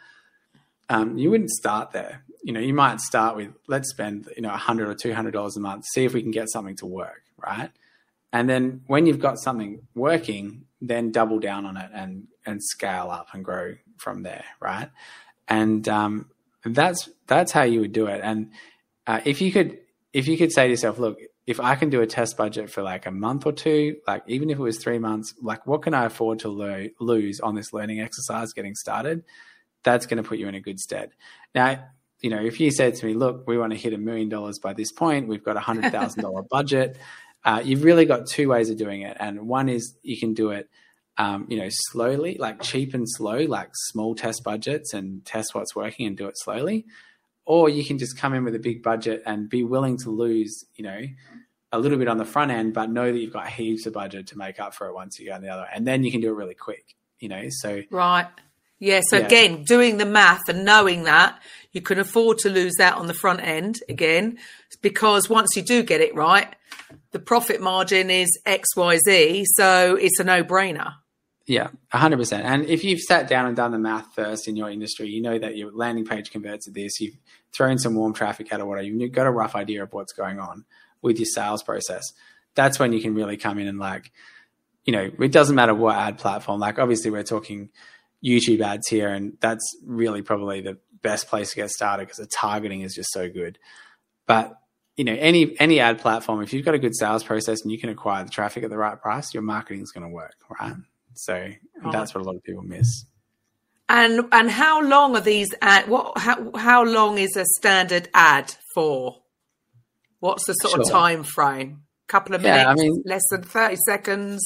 Um, you wouldn't start there. You know, you might start with, let's spend, you know, a hundred or two hundred dollars a month, see if we can get something to work, right? And then when you've got something working, then double down on it and and scale up and grow from there, right? And um, that's that's how you would do it. And uh, if you could if you could say to yourself, look, if I can do a test budget for like a month or two, like even if it was three months, like what can I afford to lo- lose on this learning exercise getting started? That's going to put you in a good stead. Now, you know, if you said to me, look, we want to hit a million dollars by this point, we've got a hundred thousand dollar budget. Uh, you've really got two ways of doing it. And one is you can do it, um, you know, slowly, like cheap and slow, like small test budgets and test what's working and do it slowly. Or you can just come in with a big budget and be willing to lose, you know, a little bit on the front end, but know that you've got heaps of budget to make up for it once you go on the other. And then you can do it really quick, you know, so. Right. Yeah. So yeah. again, doing the math and knowing that you can afford to lose that on the front end again, because once you do get it right, the profit margin is X Y Z. So it's a no brainer. Yeah, one hundred percent. And if you've sat down and done the math first in your industry, you know that your landing page converts to this, you've thrown some warm traffic out or whatever, you've got a rough idea of what's going on with your sales process. That's when you can really come in and like, you know, it doesn't matter what ad platform, like obviously we're talking YouTube ads here, and that's really probably the best place to get started because the targeting is just so good. But, you know, any any ad platform, if you've got a good sales process and you can acquire the traffic at the right price, your marketing is going to work, right? So right. That's what a lot of people miss. And and how long are these ad? What how how long is a standard ad for? What's the sort sure. of time frame? Couple of minutes, yeah, I mean, less than thirty seconds.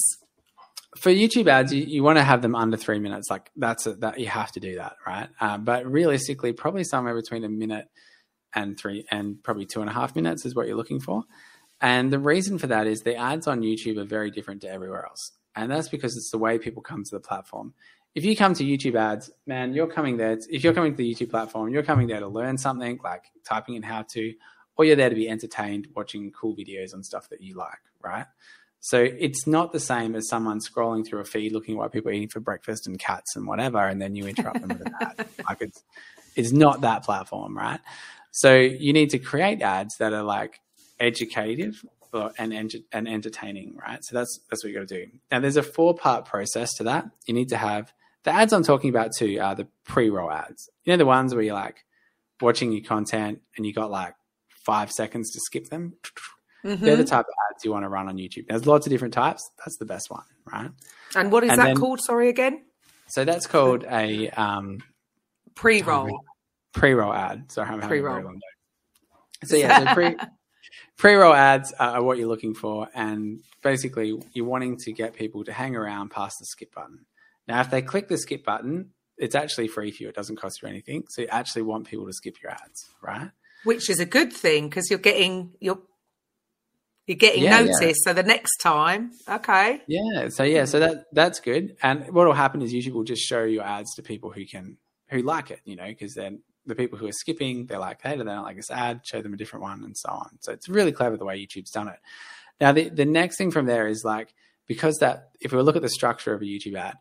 For YouTube ads, you, you want to have them under three minutes. Like that's a, that you have to do that, right? Um, but realistically, probably somewhere between a minute and three and probably two and a half minutes is what you're looking for. And the reason for that is the ads on YouTube are very different to everywhere else. And that's because it's the way people come to the platform. If you come to YouTube ads, man, you're coming there. If you're coming to the YouTube platform, you're coming there to learn something like typing in how to, or you're there to be entertained watching cool videos on stuff that you like, right? So it's not the same as someone scrolling through a feed looking at what people are eating for breakfast and cats and whatever, and then you interrupt them with an ad. Like it's, it's not that platform, right? So you need to create ads that are like educative and and entertaining, right? So that's that's what you got to do. Now, there's a four-part process to that. You need to have the ads I'm talking about too are the pre-roll ads. You know, the ones where you're like watching your content and you got like five seconds to skip them. Mm-hmm. They're the type of ads you want to run on YouTube. There's lots of different types. That's the best one, right? And what is and that then, called? Sorry, again. So that's called a um, pre-roll. Pre-roll ad. Sorry, I'm having pre-roll. a very long day. So yeah, so pre. Pre-roll ads are what you're looking for, and basically you're wanting to get people to hang around past the skip button. Now, if they click the skip button, it's actually free for you. It doesn't cost you anything. So you actually want people to skip your ads, right? Which is a good thing because you're getting you're you're getting yeah, noticed. Yeah. So the next time, okay. Yeah. So yeah. So that that's good. And what will happen is YouTube will just show your ads to people who can who like it. You know, because then. The people who are skipping, they're like, hey, they don't like this ad, show them a different one and so on. So it's really clever the way YouTube's done it. Now, the, the next thing from there is like, because that, if we look at the structure of a YouTube ad,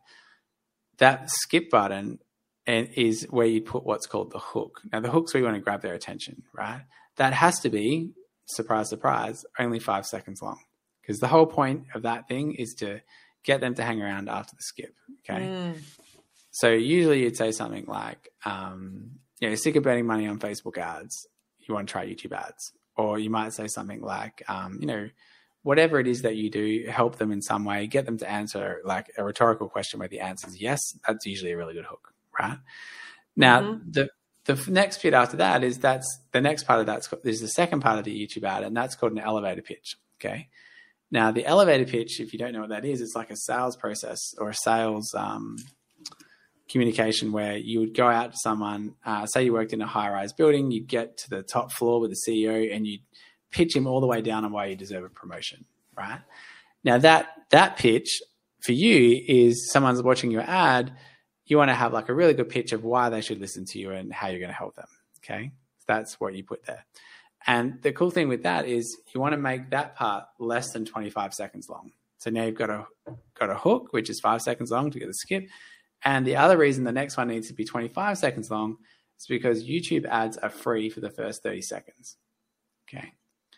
that skip button and is where you put what's called the hook. Now, the hook's where you want to grab their attention, right? That has to be, surprise, surprise, only five seconds long. Because the whole point of that thing is to get them to hang around after the skip, okay? Mm. So usually you'd say something like, um, you know, sick of spending money on Facebook ads, you want to try YouTube ads. Or you might say something like, um, you know, whatever it is that you do, help them in some way, get them to answer like a rhetorical question where the answer is yes. That's usually a really good hook, right? Now, mm-hmm. the the next bit after that is that's the next part of that is the second part of the YouTube ad, and that's called an elevator pitch, okay? Now, the elevator pitch, if you don't know what that is, it's like a sales process or a sales um communication where you would go out to someone, uh, say you worked in a high-rise building, you get to the top floor with the C E O and you pitch him all the way down on why you deserve a promotion, right? Now that that pitch for you is someone's watching your ad, you want to have like a really good pitch of why they should listen to you and how you're going to help them, okay? That's what you put there. And the cool thing with that is you want to make that part less than twenty-five seconds long. So now you've got a got a hook, which is five seconds long to get the skip. And the other reason the next one needs to be twenty-five seconds long is because YouTube ads are free for the first thirty seconds. Okay.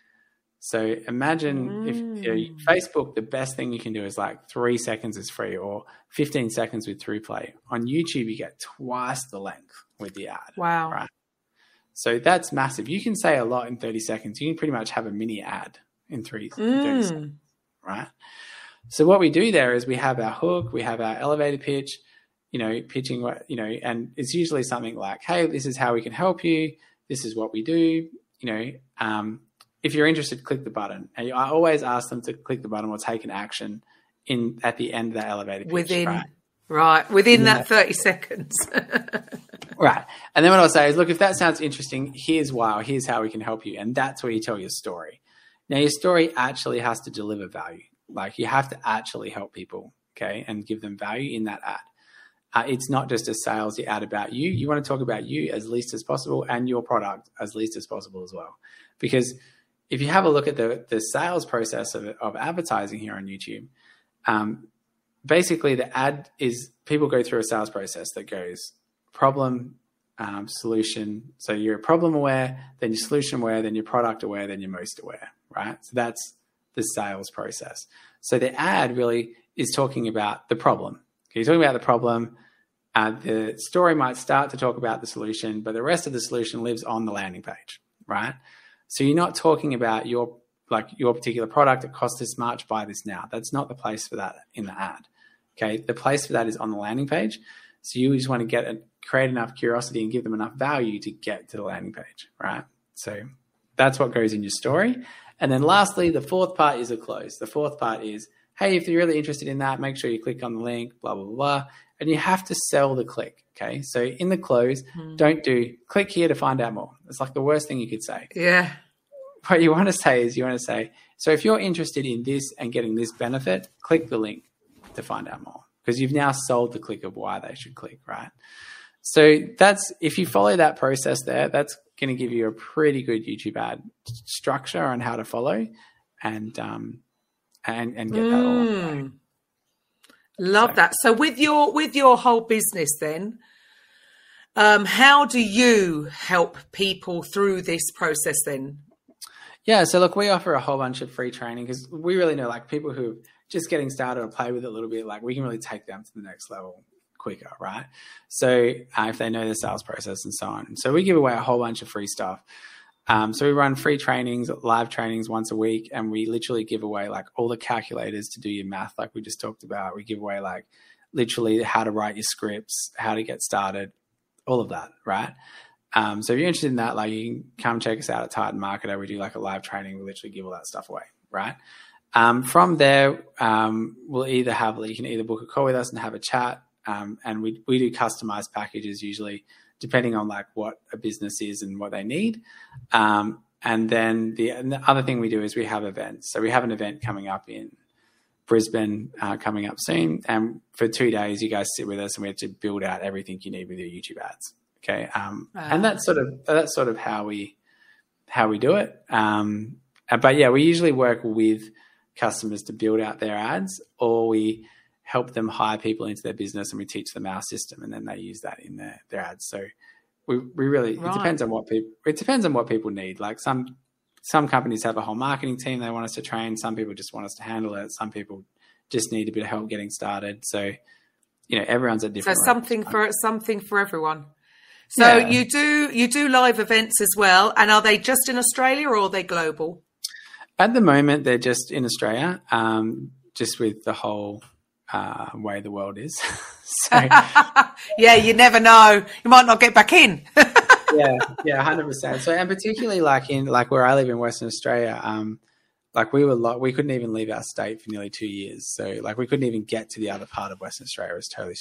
So imagine mm. if you know, Facebook, the best thing you can do is like three seconds is free or fifteen seconds with TruePlay. On YouTube, you get twice the length with the ad. Wow. Right. So that's massive. You can say a lot in thirty seconds. You can pretty much have a mini ad in three, mm. thirty seconds, right? So what we do there is we have our hook, we have our elevator pitch, you know, pitching what, you know, and it's usually something like, hey, this is how we can help you. This is what we do. You know, um, if you're interested, click the button. And I always ask them to click the button or take an action in at the end of that elevator pitch. Within, right? right, within that thirty seconds. Right. And then what I'll say is, look, if that sounds interesting, here's why, or here's how we can help you. And that's where you tell your story. Now, your story actually has to deliver value. Like you have to actually help people, okay, and give them value in that ad. Uh, it's not just a salesy ad about you. You want to talk about you as least as possible and your product as least as possible as well. Because if you have a look at the, the sales process of, of advertising here on YouTube, um, basically the ad is people go through a sales process that goes problem, um, solution. So you're problem aware, then you're solution aware, then you're product aware, then you're most aware, right? So that's the sales process. So the ad really is talking about the problem. Okay, you're talking about the problem. Uh, the story might start to talk about the solution, but the rest of the solution lives on the landing page, right? So you're not talking about your like your particular product. It costs this much, buy this now. That's not the place for that in the ad. Okay, the place for that is on the landing page. So you just want to get a, create enough curiosity and give them enough value to get to the landing page, right? So that's what goes in your story. And then lastly, the fourth part is a close. The fourth part is, hey, if you're really interested in that, make sure you click on the link, blah, blah, blah. And you have to sell the click, okay? So in the close, mm. don't do click here to find out more. It's like the worst thing you could say. Yeah. What you want to say is you want to say, so if you're interested in this and getting this benefit, click the link to find out more. Because you've now sold the click of why they should click, right? So that's, if you follow that process there, that's going to give you a pretty good YouTube ad structure on how to follow and um and and get mm. that all on the way. Love so. that. So with your with your whole business then, um, how do you help people through this process then? Yeah, so look, we offer a whole bunch of free training because we really know like people who just getting started or play with it a little bit, like we can really take them to the next level quicker, right? So uh, if they know the sales process and so on. So we give away a whole bunch of free stuff. Um, so we run free trainings, live trainings once a week, and we literally give away like all the calculators to do your math like we just talked about. We give away like literally how to write your scripts, how to get started, all of that, right? Um, so if you're interested in that, like you can come check us out at Titan Marketer. We do like a live training. We literally give all that stuff away, right? Um, from there, um, we'll either have, you can either book a call with us and have a chat. Um, and we, we do customized packages usually depending on like what a business is and what they need. Um, and then the, and the other thing we do is we have events. So we have an event coming up in Brisbane uh, coming up soon. And for two days, you guys sit with us and we have to build out everything you need with your YouTube ads. Okay. Um, wow. And that's sort of, that's sort of how we, how we do it. Um, but yeah, we usually work with customers to build out their ads, or we help them hire people into their business and we teach them our system and then they use that in their, their ads. So we, we really, right. it depends on what people, it depends on what people need. Like some, some companies have a whole marketing team they want us to train. Some people just want us to handle it. Some people just need a bit of help getting started. So, you know, everyone's at different. So something for, something for everyone. So yeah. you do, you do live events as well. And are they just in Australia or are they global? At the moment, they're just in Australia, um, just with the whole uh, way the world is. So, yeah, you never know. You might not get back in. yeah, yeah, one hundred percent. So, and particularly like in like where I live in Western Australia, um, like we were lo- we couldn't even leave our state for nearly two years. So, like we couldn't even get to the other part of Western Australia. It was totally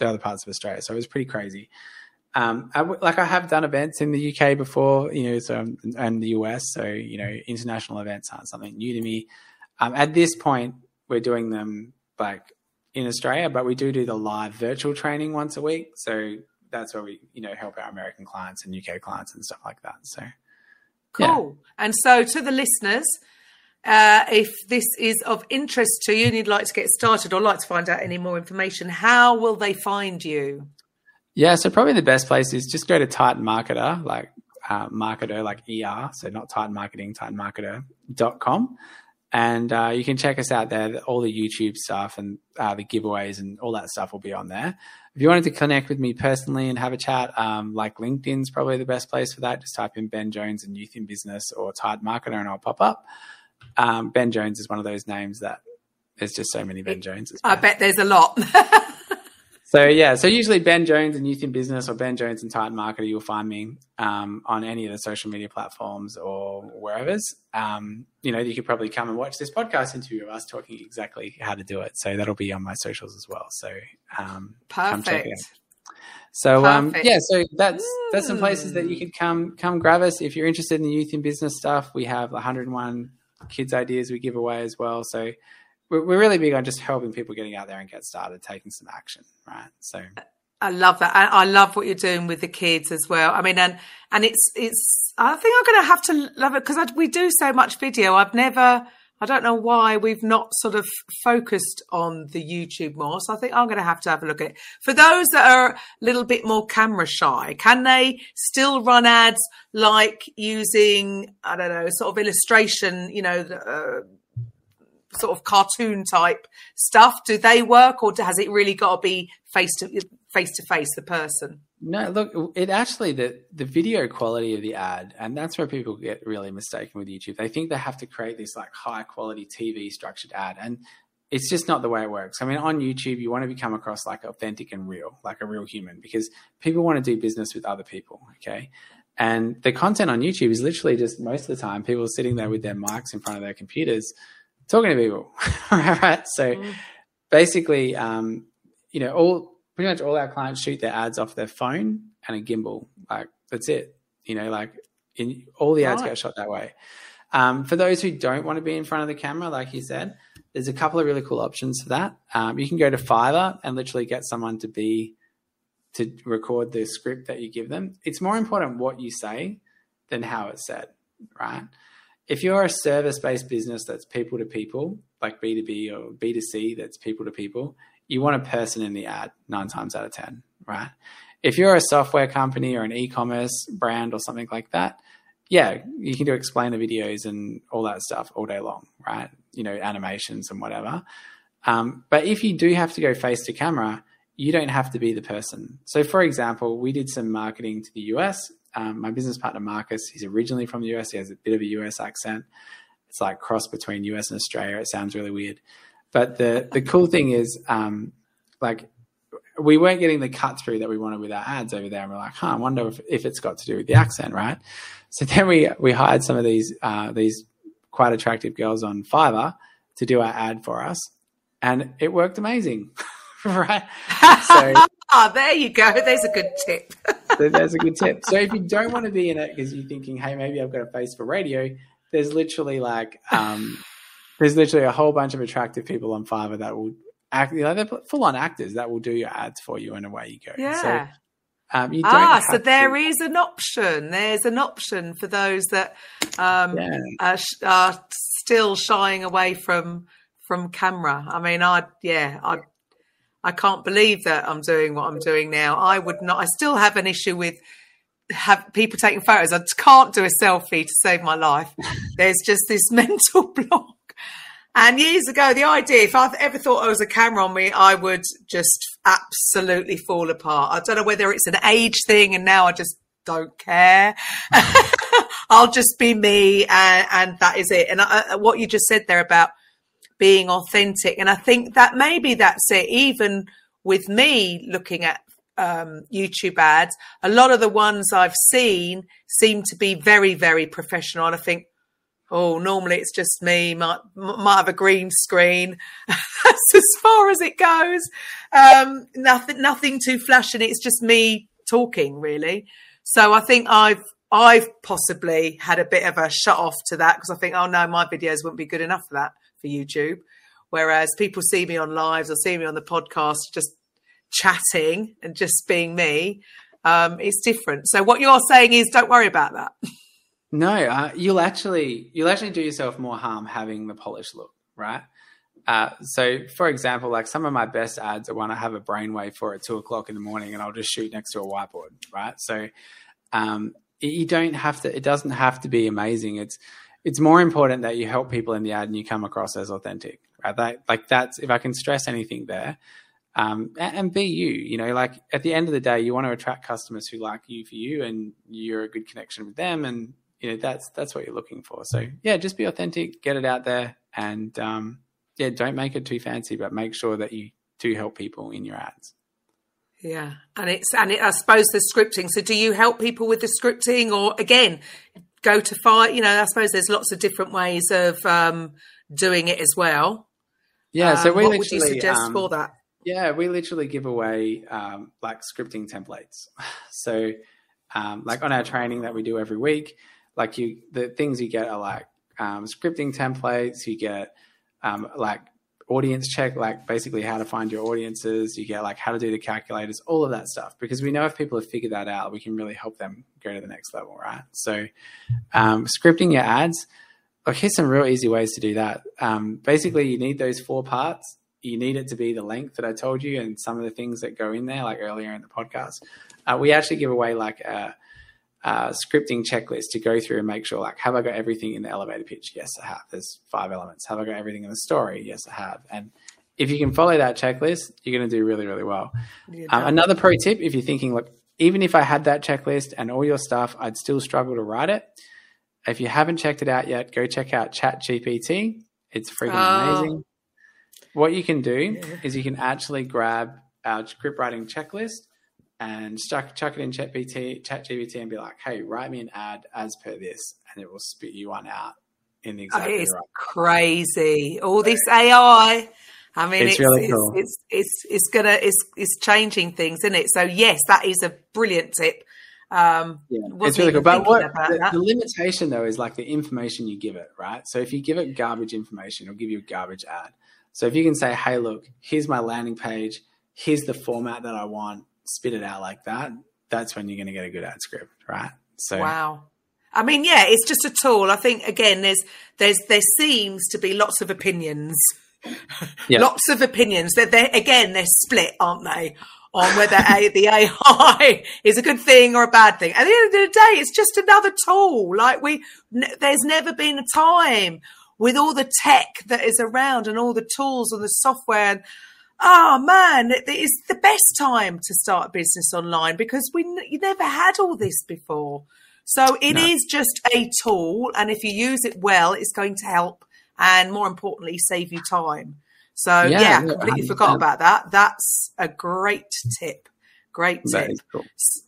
the other parts of Australia. So it was pretty crazy. Um, I, like I have done events in the U K before, you know, so and the U S. So, you know, international events aren't something new to me. Um, at this point, we're doing them like in Australia, but we do do the live virtual training once a week. So that's where we, you know, help our American clients and U K clients and stuff like that. So cool. Yeah. And so to the listeners, uh, if this is of interest to you and you'd like to get started or like to find out any more information, how will they find you? Yeah, so probably the best place is just go to Titan Marketer, like uh, marketer, like E R, so not Titan Marketing, titan marketer dot com. And uh, you can check us out there. All the YouTube stuff and uh, the giveaways and all that stuff will be on there. If you wanted to connect with me personally and have a chat, um, like LinkedIn's probably the best place for that. Just type in Ben Jones and Youth in Business or Titan Marketer and I'll pop up. Um, Ben Jones is one of those names that there's just so many Ben Joneses. I bet there's a lot. So, yeah, so usually Ben Jones and Youth in Business or Ben Jones and Titan Marketer, you'll find me um, on any of the social media platforms or wherever's. Um, you know, you could probably come and watch this podcast interview of us talking exactly how to do it. So that'll be on my socials as well. So um, perfect. Come check it out. So, um, yeah, so that's that's some places that you could come come grab us. If you're interested in the Youth in Business stuff, we have one hundred and one kids ideas we give away as well. So we're really big on just helping people getting out there and get started, taking some action, right? So I love that. I, I love what you're doing with the kids as well. I mean, and and it's it's. I think I'm going to have to love it because we do so much video. I've never. I don't know why we've not sort of focused on the YouTube more. So I think I'm going to have to have a look at it. For those that are a little bit more camera shy, can they still run ads like using, I don't know, sort of illustration, you know, uh, sort of cartoon type stuff? Do they work, or has it really got to be face to face to face the person? No, look, it actually, the, the video quality of the ad, and that's where people get really mistaken with YouTube. They think they have to create this like high quality T V structured ad, and it's just not the way it works. I mean, on YouTube, you want to come across like authentic and real, like a real human, because people want to do business with other people. Okay. And the content on YouTube is literally just most of the time people sitting there with their mics in front of their computers talking to people, right? So mm. basically, um, you know, all pretty much all our clients shoot their ads off their phone and a gimbal. Like that's it. You know, like in, all the ads right. get shot that way. Um, for those who don't want to be in front of the camera, like you said, there's a couple of really cool options for that. Um, you can go to Fiverr and literally get someone to be to record the script that you give them. It's more important what you say than how it's said, right? If you're a service-based business that's people to people, like B two B or B two C that's people to people, you want a person in the ad nine times out of ten, right? If you're a software company or an e-commerce brand or something like that, yeah, you can do explainer videos and all that stuff all day long, right? You know, animations and whatever. Um, but if you do have to go face to camera, you don't have to be the person. So, for example, we did some marketing to the U S. Um, my business partner, Marcus, he's originally from the U S. He has a bit of a U S accent. It's like cross between U S and Australia. It sounds really weird. But the, the cool thing is, um, like, we weren't getting the cut through that we wanted with our ads over there. And we're like, huh, I wonder if, if it's got to do with the accent, right? So then we we hired some of these uh, these quite attractive girls on Fiverr to do our ad for us. And it worked amazing, right? So oh, there you go. There's a good tip. so there's a good tip. So if you don't want to be in it because you're thinking, hey, maybe I've got a face for radio, there's literally like um, there's literally a whole bunch of attractive people on Fiverr that will act, you know, they're full-on actors that will do your ads for you, and away you go. Yeah. So, um, you don't ah, so there to... is an option. There's an option for those that um, yeah. are, are still shying away from from camera. I mean, I yeah, I I can't believe that I'm doing what I'm doing now. I would not. I still have an issue with have people taking photos. I can't do a selfie to save my life. There's just this mental block. And years ago, the idea, if I ever thought I was a camera on me, I would just absolutely fall apart. I don't know whether it's an age thing, and now I just don't care. I'll just be me, and, and that is it. And I, what you just said there about being authentic, and I think that maybe that's it. Even with me looking at um, YouTube ads, a lot of the ones I've seen seem to be very, very professional. And I think, Oh, normally it's just me. Might might have a green screen. That's as far as it goes. Um, nothing, nothing too flashy. It's just me talking, really. So I think I've I've possibly had a bit of a shut off to that because I think, oh no, my videos wouldn't be good enough for that for YouTube. Whereas people see me on lives or see me on the podcast, just chatting and just being me. Um, it's different. So what you're saying is, don't worry about that. No, uh, you'll actually you'll actually do yourself more harm having the polished look, right? Uh, so, for example, like some of my best ads are when I have a brainwave for at two o'clock in the morning, and I'll just shoot next to a whiteboard, right? So, um, you don't have to. It doesn't have to be amazing. It's it's more important that you help people in the ad and you come across as authentic, right? That, like that's if I can stress anything there, um, and, and be you. You know, like at the end of the day, you want to attract customers who like you for you, and you're a good connection with them, and you know, that's that's what you're looking for. So yeah, just be authentic, get it out there, and um, yeah, don't make it too fancy, but make sure that you do help people in your ads. Yeah, and it's and it, I suppose the scripting. So do you help people with the scripting, or again, go to fight? You know, I suppose there's lots of different ways of um, doing it as well. Yeah, so um, we what literally, would you suggest um, for that? Yeah, we literally give away um, like scripting templates. So um, like on our training that we do every week. Like you, the things you get are like um, scripting templates. You get um, like audience check, like basically how to find your audiences. You get like how to do the calculators, all of that stuff. Because we know if people have figured that out, we can really help them go to the next level, right? So um, scripting your ads, like here's some real easy ways to do that. Um, basically, you need those four parts. You need it to be the length that I told you and some of the things that go in there, like earlier in the podcast. Uh, we actually give away like a Uh, scripting checklist to go through and make sure, like, have I got everything in the elevator pitch? Yes, I have. There's five elements. Have I got everything in the story? Yes, I have. And if you can follow that checklist, you're going to do really, really well. Um, another pro tip, if you're thinking, look, even if I had that checklist and all your stuff, I'd still struggle to write it. If you haven't checked it out yet, go check out ChatGPT. It's freaking oh. amazing. What you can do yeah. is you can actually grab our script writing checklist and chuck, chuck it in ChatGPT, ChatGPT and be like, hey, write me an ad as per this, and it will spit you one out in the exact oh, It's right crazy. All this A I. I mean, it's, it's really it's, cool. it's, it's, it's gonna, it's, it's changing things, isn't it? So yes, that is a brilliant tip. Um, yeah, it's really cool. But what the, the limitation though is like the information you give it, right? So if you give it garbage information, it'll give you a garbage ad. So if you can say, hey, look, here's my landing page, here's the format that I want, spit it out like that, that's when you're going to get a good ad script, right? So wow. I mean, yeah, it's just a tool. I think again, there's there's there seems to be lots of opinions, yeah. lots of opinions. That they again they're split, aren't they, on whether a, the A I is a good thing or a bad thing. At the end of the day, it's just another tool. Like we, n- there's never been a time with all the tech that is around and all the tools and the software. And, oh man, it is the best time to start a business online because we you never had all this before. So it no. is just a tool, and if you use it well, it's going to help and more importantly, save you time. So yeah, yeah I completely one hundred percent forgot about that. That's a great tip. Great tip. That is cool.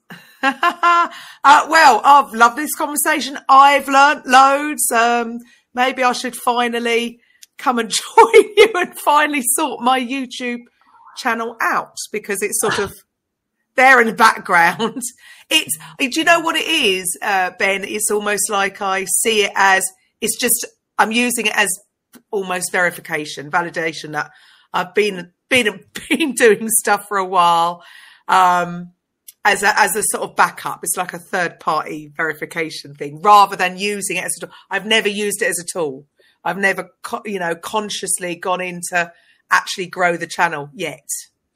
uh, well, I've loved this conversation. I've learnt loads. Um, maybe I should finally come and join you and finally sort my YouTube channel out because it's sort of there in the background. It's, do you know what it is, uh, Ben? It's almost like I see it as, it's just, I'm using it as almost verification, validation that I've been, been, been doing stuff for a while, um, as a, as a sort of backup. It's like a third party verification thing rather than using it as a tool. I've never used it as a tool. I've never, you know, consciously gone in to actually grow the channel yet.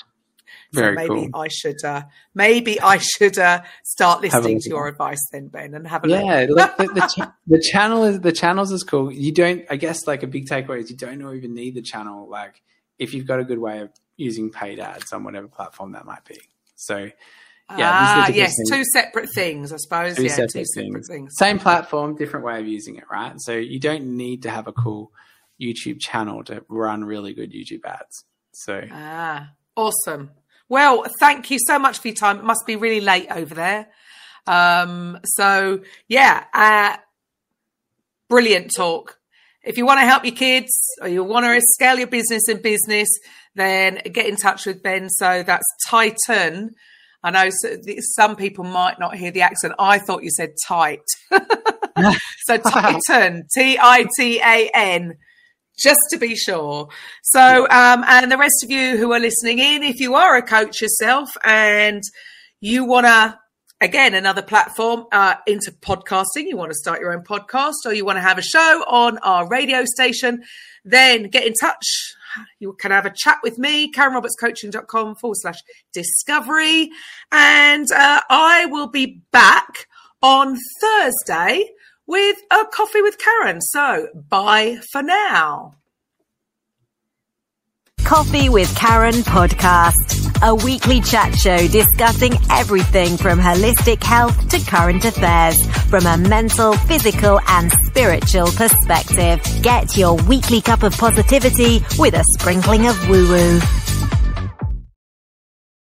So Very maybe cool. I should, uh, maybe I should uh, start listening to your advice then, Ben, and have a yeah, look. Yeah, the, the, ch- the channel is the channels is cool. You don't, I guess, like a big takeaway is you don't even need the channel. Like if you've got a good way of using paid ads on whatever platform that might be. So. Yeah, ah, yes, thing. two separate things, I suppose. Two yeah, separate two separate things. things. Same platform, different way of using it, right? So you don't need to have a cool YouTube channel to run really good YouTube ads. So ah, awesome. Well, thank you so much for your time. It must be really late over there. Um, so yeah, uh, Brilliant talk. If you want to help your kids or you want to scale your business in business, then get in touch with Ben. So that's Titan. I know some people might not hear the accent. I thought you said tight. So Titan, T I T A N, just to be sure. So, um, and the rest of you who are listening in, if you are a coach yourself and you want to, again, another platform uh, into podcasting, you want to start your own podcast or you want to have a show on our radio station, then get in touch. You can have a chat with me, KarenRobertsCoaching.com forward slash discovery. And uh, I will be back on Thursday with a coffee with Karen. So bye for now. Coffee with Karen podcast, a weekly chat show discussing everything from holistic health to current affairs from a mental, physical and spiritual perspective. Get your weekly cup of positivity with a sprinkling of woo-woo.